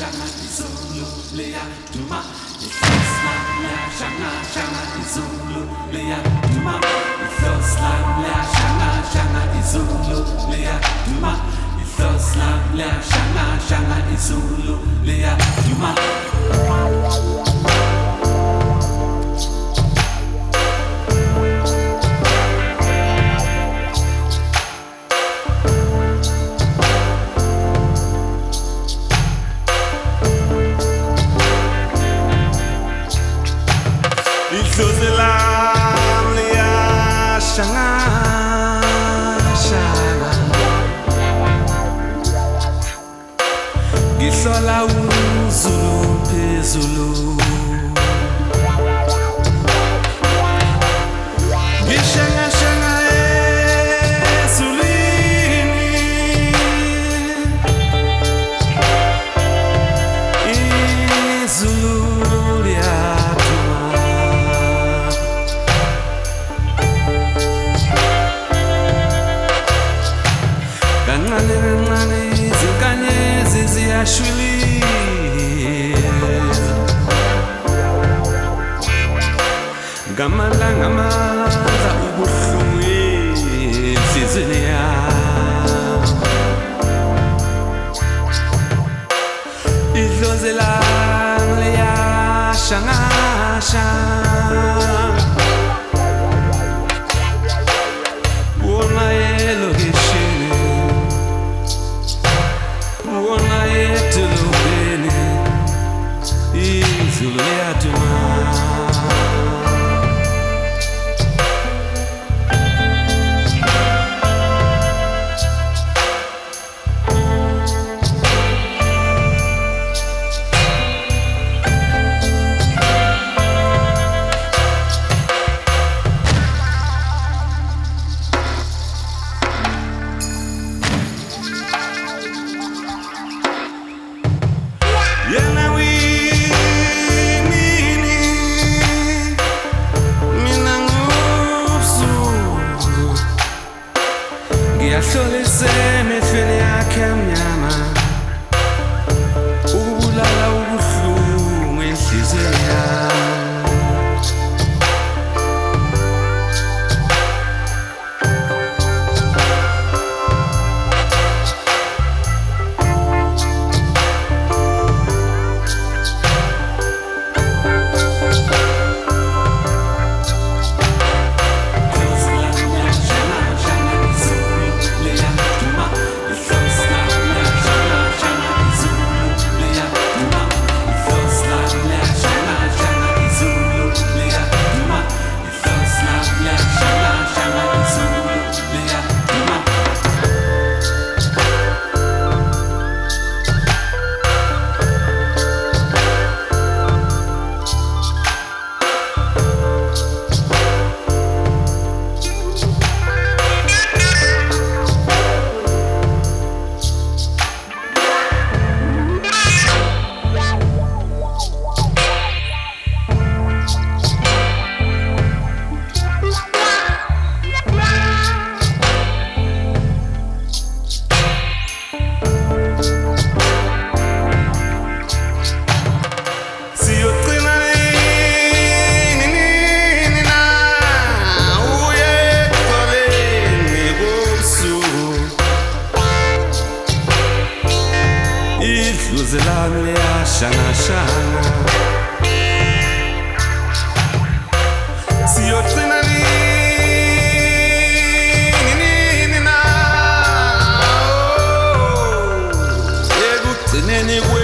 shanga izulu leya duma ifosla la shanga izulu leya duma ifosla la shanga izulu leya duma ifosla la shanga izulu leya duma Gisola uzulu phezulu Gishanga shanga ezulwini izulu liyaphuma kancane kancane izinkanyezi ziyashwilisa ngamandla ngamandla ubuhlungu enhliziyweni yami idlozi lami liyashangashanga wona elokishini wona edolobheni izulu liyaduma Ngiyahlolisisa emehlweni yakhe amnyama ukubulala ubuhlungu enhliziyweni yami idlozi lami liyashangashanga siyogcina nini na ekugcineni